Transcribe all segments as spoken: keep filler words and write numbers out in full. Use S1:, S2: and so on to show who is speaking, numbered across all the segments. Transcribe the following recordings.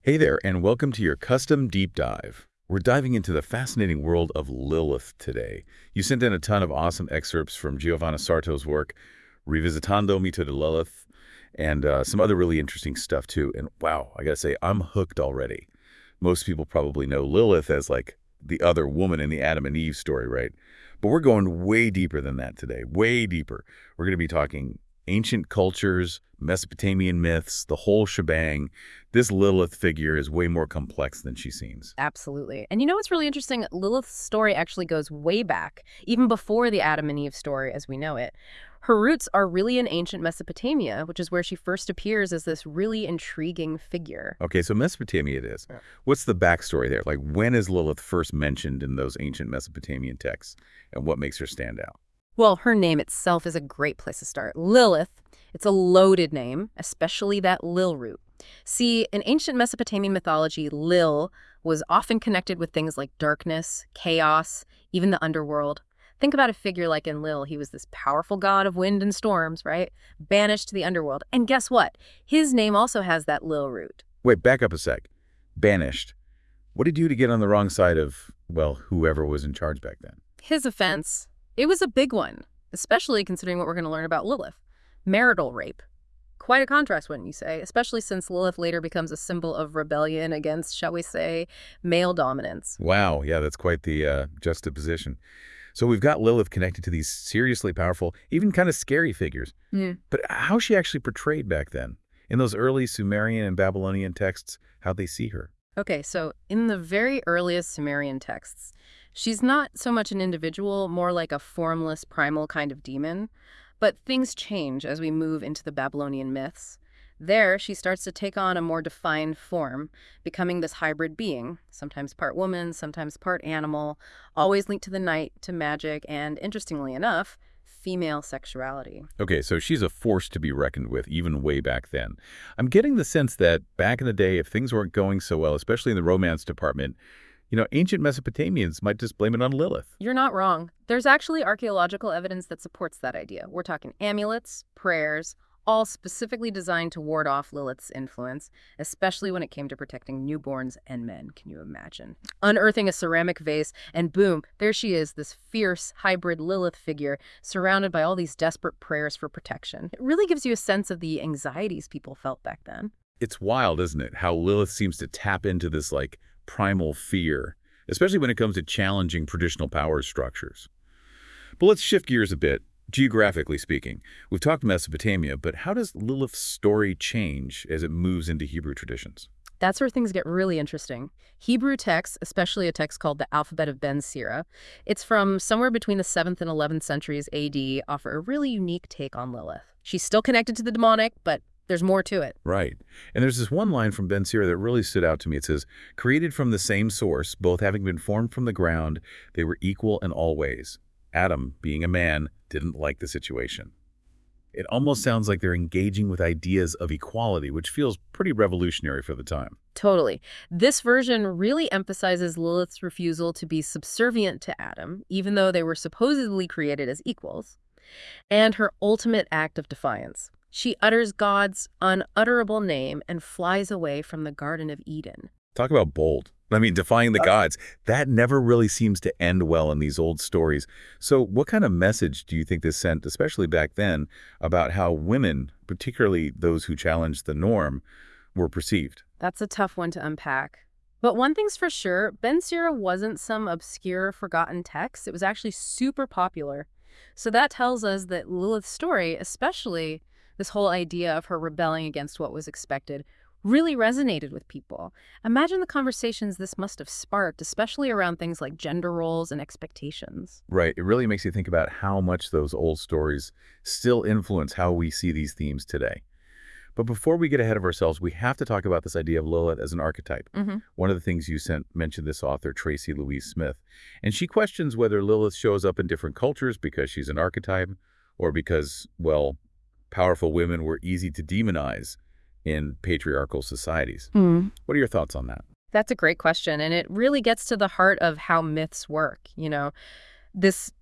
S1: Hey there, and welcome to your custom deep dive. We're diving into the fascinating world of Lilith today. You sent in a ton of awesome excerpts from Giovanna Sarto's work, Revisitando Mito de Lilith, and uh, some other really interesting stuff too. And wow, I gotta say, I'm hooked already. Most people probably know Lilith as like the other woman in the Adam and Eve story, right? But we're going way deeper than that today, way deeper. We're going to be talking ancient cultures, Mesopotamian myths, the whole shebang. This Lilith figure is way more complex than she seems.
S2: Absolutely. And you know what's really interesting? Lilith's story actually goes way back, even before the Adam and Eve story as we know it. Her roots are really in ancient Mesopotamia, which is where she first appears as this really intriguing figure.
S1: Okay, so Mesopotamia it is.
S2: Yeah.
S1: What's the backstory there? Like, when is Lilith first mentioned in those ancient Mesopotamian texts, and what makes her stand out?
S2: Well, her name itself is a great place to start. Lilith, it's a loaded name, especially that Lil root. See, in ancient Mesopotamian mythology, Lil was often connected with things like darkness, chaos, even the underworld. Think about a figure like Enlil. He was this powerful god of wind and storms, right? Banished to the underworld. And guess what? His name also has that Lil root.
S1: Wait, back up a sec. Banished. What did he do to get on the wrong side of, well, whoever was in charge back then?
S2: His offense, it was a big one, especially considering what we're going to learn about Lilith. Marital rape. Quite a contrast, wouldn't you say? Especially since Lilith later becomes a symbol of rebellion against, shall we say, male dominance.
S1: Wow, yeah, that's quite the uh, juxtaposition. So we've got Lilith connected to these seriously powerful, even kind of scary figures.
S2: Yeah.
S1: But how's she actually portrayed back then? In those early Sumerian and Babylonian texts, how'd they see her?
S2: Okay, so in the very earliest Sumerian texts, she's not so much an individual, more like a formless, primal kind of demon. But things change as we move into the Babylonian myths. There, she starts to take on a more defined form, becoming this hybrid being, sometimes part woman, sometimes part animal, always linked to the night, to magic, and, interestingly enough, female sexuality.
S1: Okay, so she's a force to be reckoned with, even way back then. I'm getting the sense that back in the day, if things weren't going so well, especially in the romance department, you know, ancient Mesopotamians might just blame it on Lilith.
S2: You're not wrong. There's actually archaeological evidence that supports that idea. We're talking amulets, prayers, all specifically designed to ward off Lilith's influence, especially when it came to protecting newborns and men. Can you imagine? Unearthing a ceramic vase, and boom, there she is, this fierce hybrid Lilith figure surrounded by all these desperate prayers for protection. It really gives you a sense of the anxieties people felt back then.
S1: It's wild, isn't it? How Lilith seems to tap into this, like, primal fear, especially when it comes to challenging traditional power structures. But let's shift gears a bit, geographically speaking. We've talked Mesopotamia, but how does Lilith's story change as it moves into Hebrew traditions?
S2: That's where things get really interesting. Hebrew texts, especially a text called the Alphabet of Ben Sira, it's from somewhere between the seventh and eleventh centuries A D, offer a really unique take on Lilith. She's still connected to the demonic, but there's more to it.
S1: Right. And there's this one line from Ben Sira that really stood out to me. It says, created from the same source, both having been formed from the ground, they were equal in all ways. Adam, being a man, didn't like the situation. It almost sounds like they're engaging with ideas of equality, which feels pretty revolutionary for the time.
S2: Totally. This version really emphasizes Lilith's refusal to be subservient to Adam, even though they were supposedly created as equals, and her ultimate act of defiance. She utters God's unutterable name and flies away from the Garden of Eden.
S1: Talk about bold. I mean, defying the gods. That never really seems to end well in these old stories. So what kind of message do you think this sent, especially back then, about how women, particularly those who challenged the norm, were perceived?
S2: That's a tough one to unpack. But one thing's for sure, Ben Sira wasn't some obscure, forgotten text. It was actually super popular. So that tells us that Lilith's story, especially this whole idea of her rebelling against what was expected, really resonated with people. Imagine the conversations this must have sparked, especially around things like gender roles and expectations.
S1: Right. It really makes you think about how much those old stories still influence how we see these themes today. But before we get ahead of ourselves, we have to talk about this idea of Lilith as an archetype.
S2: Mm-hmm.
S1: One of the things you sent mentioned this author, Tracy Louise Smith, and she questions whether Lilith shows up in different cultures because she's an archetype or because, well, powerful women were easy to demonize in patriarchal societies.
S2: Mm.
S1: What are your thoughts on that?
S2: That's a great question, and it really gets to the heart of how myths work. You know, this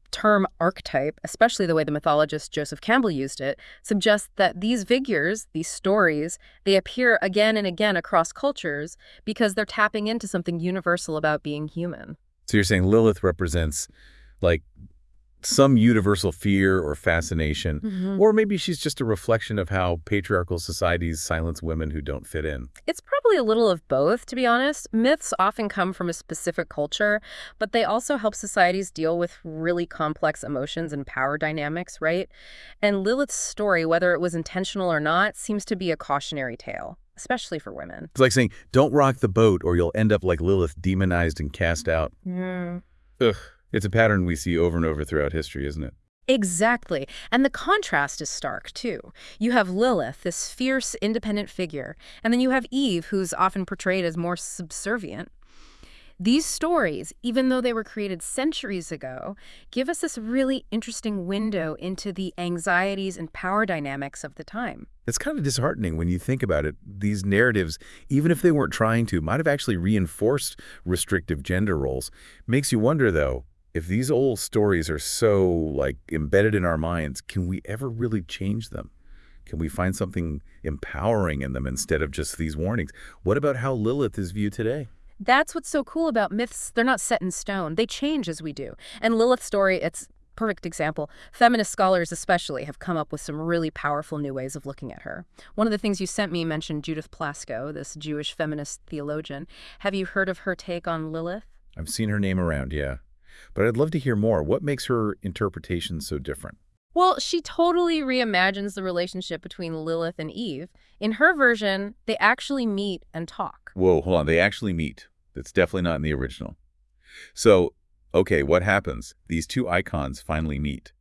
S2: term archetype, especially the way the mythologist Joseph Campbell used it, suggests that these figures, these stories, they appear again and again across cultures because they're tapping into something universal about being human.
S1: So you're saying Lilith represents, like, some universal fear or fascination,
S2: Mhm.
S1: or maybe she's just a reflection of how patriarchal societies silence women who don't fit in.
S2: It's probably a little of both, to be honest. Myths often come from a specific culture, but they also help societies deal with really complex emotions and power dynamics, right? And Lilith's story, whether it was intentional or not, seems to be a cautionary tale, especially for women.
S1: It's like saying, don't rock the boat or you'll end up like Lilith, demonized and cast out.
S2: Mm.
S1: Ugh. It's a pattern we see over and over throughout history, isn't it?
S2: Exactly. And the contrast is stark, too. You have Lilith, this fierce, independent figure, and then you have Eve, who's often portrayed as more subservient. These stories, even though they were created centuries ago, give us this really interesting window into the anxieties and power dynamics of the time.
S1: It's kind of disheartening when you think about it. These narratives, even if they weren't trying to, might have actually reinforced restrictive gender roles. Makes you wonder, though, if these old stories are so, like, embedded in our minds, can we ever really change them? Can we find something empowering in them instead of just these warnings? What about how Lilith is viewed today?
S2: That's what's so cool about myths. They're not set in stone. They change as we do. And Lilith's story, it's a perfect example. Feminist scholars especially have come up with some really powerful new ways of looking at her. One of the things you sent me mentioned Judith Plasko, this Jewish feminist theologian. Have you heard of her take on Lilith?
S1: I've seen her name around, yeah. But I'd love to hear more. What makes her interpretation so different?
S2: Well, she totally reimagines the relationship between Lilith and Eve. In her version, they actually meet and talk.
S1: Whoa, hold on. They actually meet. That's definitely not in the original. So, okay, what happens? These two icons finally meet.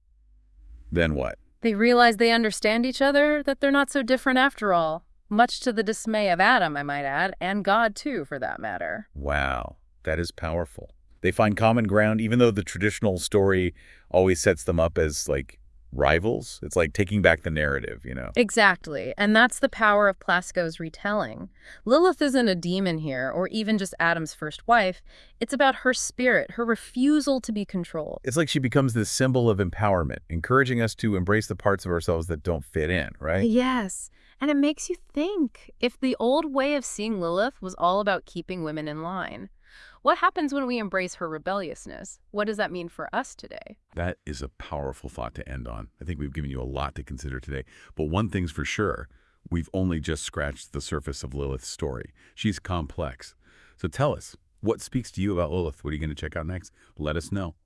S1: Then what?
S2: They realize they understand each other, that they're not so different after all. Much to the dismay of Adam, I might add, and God too, for that matter.
S1: Wow, that is powerful. They find common ground, even though the traditional story always sets them up as, like, rivals. It's like taking back the narrative, you know?
S2: Exactly, and that's the power of Plasko's retelling. Lilith isn't a demon here, or even just Adam's first wife. It's about her spirit, her refusal to be controlled.
S1: It's like she becomes this symbol of empowerment, encouraging us to embrace the parts of ourselves that don't fit in, right?
S2: Yes, and it makes you think, if the old way of seeing Lilith was all about keeping women in line, what happens when we embrace her rebelliousness? What does that mean for us today?
S1: That is a powerful thought to end on. I think we've given you a lot to consider today. But one thing's for sure, we've only just scratched the surface of Lilith's story. She's complex. So tell us, what speaks to you about Lilith? What are you going to check out next? Let us know.